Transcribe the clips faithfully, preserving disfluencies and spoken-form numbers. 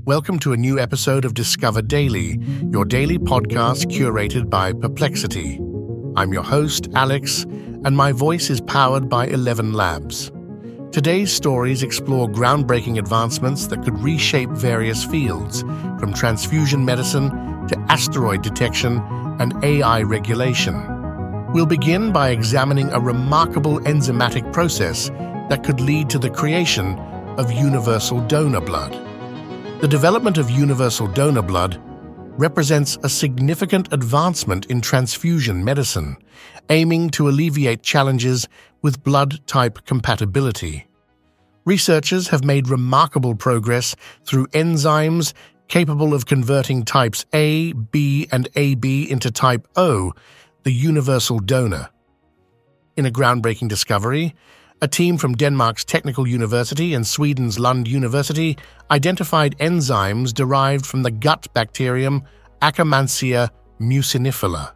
Welcome to a new episode of Discover Daily, your daily podcast curated by Perplexity. I'm your host, Alex, and my voice is powered by Eleven Labs. Today's stories explore groundbreaking advancements that could reshape various fields, from transfusion medicine to asteroid detection and A I regulation. We'll begin by examining a remarkable enzymatic process that could lead to the creation of universal donor blood. The development of universal donor blood represents a significant advancement in transfusion medicine, aiming to alleviate challenges with blood type compatibility. Researchers have made remarkable progress through enzymes capable of converting types A, B, and A B into type O, the universal donor. In a groundbreaking discovery, a team from Denmark's Technical University and Sweden's Lund University identified enzymes derived from the gut bacterium Akkermansia mucinifera.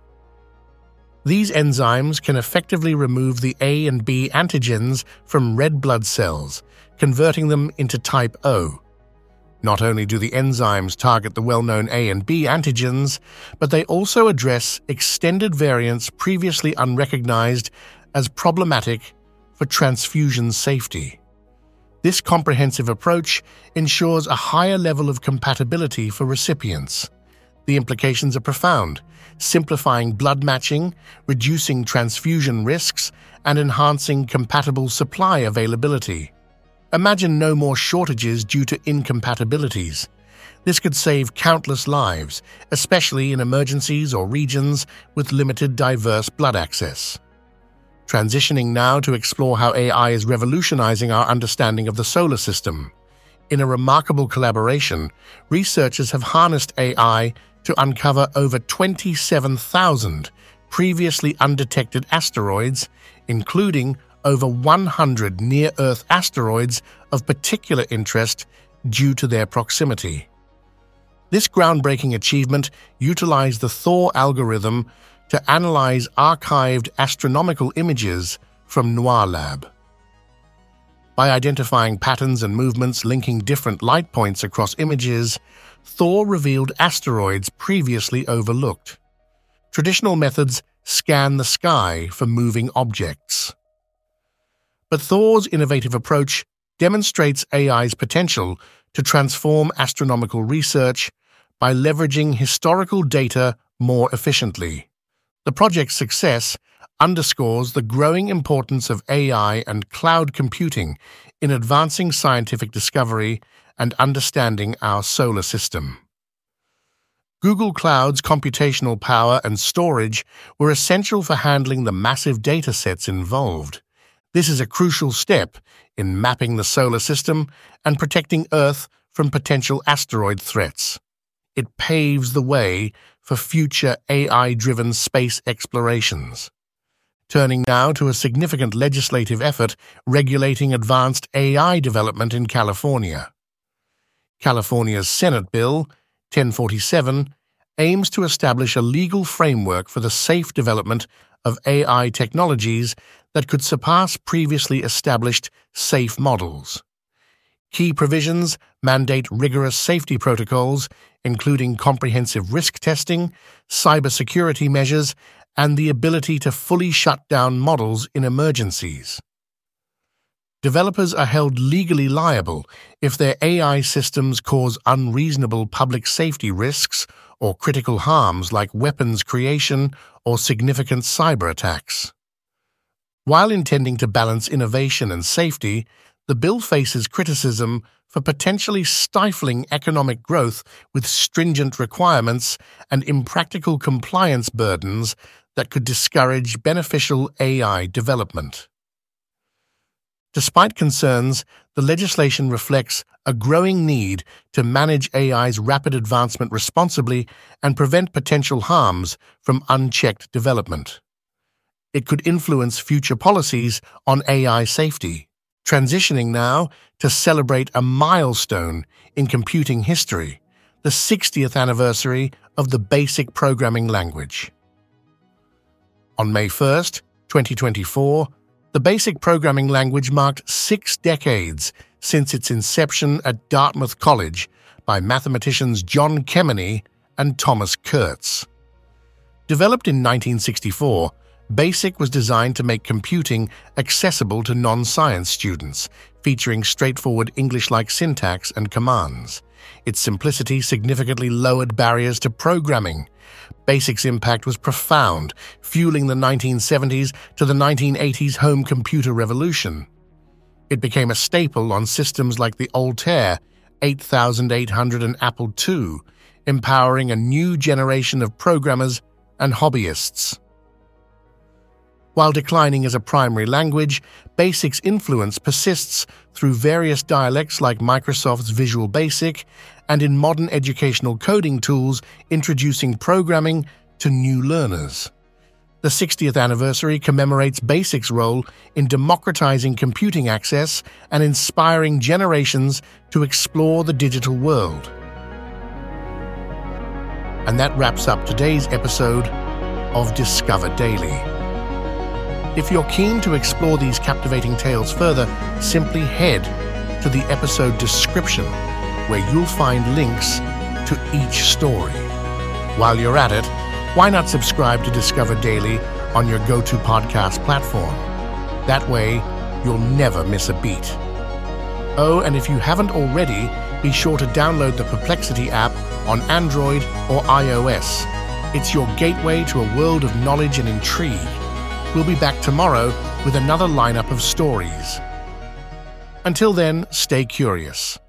These enzymes can effectively remove the A and B antigens from red blood cells, converting them into type O. Not only do the enzymes target the well-known A and B antigens, but they also address extended variants previously unrecognized as problematic for transfusion safety. This comprehensive approach ensures a higher level of compatibility for recipients. The implications are profound, simplifying blood matching, reducing transfusion risks, and enhancing compatible supply availability. Imagine no more shortages due to incompatibilities. This could save countless lives, especially in emergencies or regions with limited diverse blood access. Transitioning now to explore how A I is revolutionizing our understanding of the solar system. In a remarkable collaboration, researchers have harnessed A I to uncover over twenty-seven thousand previously undetected asteroids, including over one hundred near-Earth asteroids of particular interest due to their proximity. This groundbreaking achievement utilized the Thor algorithm to analyze archived astronomical images from NOIRLab. By identifying patterns and movements linking different light points across images, Thor revealed asteroids previously overlooked. Traditional methods scan the sky for moving objects. But Thor's innovative approach demonstrates A I's potential to transform astronomical research by leveraging historical data more efficiently. The project's success underscores the growing importance of A I and cloud computing in advancing scientific discovery and understanding our solar system. Google Cloud's computational power and storage were essential for handling the massive data sets involved. This is a crucial step in mapping the solar system and protecting Earth from potential asteroid threats. It paves the way for future A I-driven space explorations. Turning now to a significant legislative effort regulating advanced A I development in California. California's Senate Bill ten forty-seven aims to establish a legal framework for the safe development of A I technologies that could surpass previously established safe models. Key provisions mandate rigorous safety protocols, including comprehensive risk testing, cybersecurity measures, and the ability to fully shut down models in emergencies. Developers are held legally liable if their A I systems cause unreasonable public safety risks or critical harms like weapons creation or significant cyber attacks. While intending to balance innovation and safety, the bill faces criticism for potentially stifling economic growth with stringent requirements and impractical compliance burdens that could discourage beneficial A I development. Despite concerns, the legislation reflects a growing need to manage A I's rapid advancement responsibly and prevent potential harms from unchecked development. It could influence future policies on A I safety. Transitioning now to celebrate a milestone in computing history, the sixtieth anniversary of the Basic Programming Language. On May first, twenty twenty-four, the Basic Programming Language marked six decades since its inception at Dartmouth College by mathematicians John Kemeny and Thomas Kurtz. Developed in nineteen sixty-four, BASIC was designed to make computing accessible to non-science students, featuring straightforward English-like syntax and commands. Its simplicity significantly lowered barriers to programming. BASIC's impact was profound, fueling the nineteen seventies to the nineteen eighties home computer revolution. It became a staple on systems like the Altair, eight thousand eight hundred and Apple two, empowering a new generation of programmers and hobbyists. While declining as a primary language, BASIC's influence persists through various dialects like Microsoft's Visual Basic and in modern educational coding tools introducing programming to new learners. The sixtieth anniversary commemorates BASIC's role in democratizing computing access and inspiring generations to explore the digital world. And that wraps up today's episode of Discover Daily. If you're keen to explore these captivating tales further, simply head to the episode description, where you'll find links to each story. While you're at it, why not subscribe to Discover Daily on your go-to podcast platform? That way, you'll never miss a beat. Oh, and if you haven't already, be sure to download the Perplexity app on Android or iOS. It's your gateway to a world of knowledge and intrigue. We'll be back tomorrow with another lineup of stories. Until then, stay curious.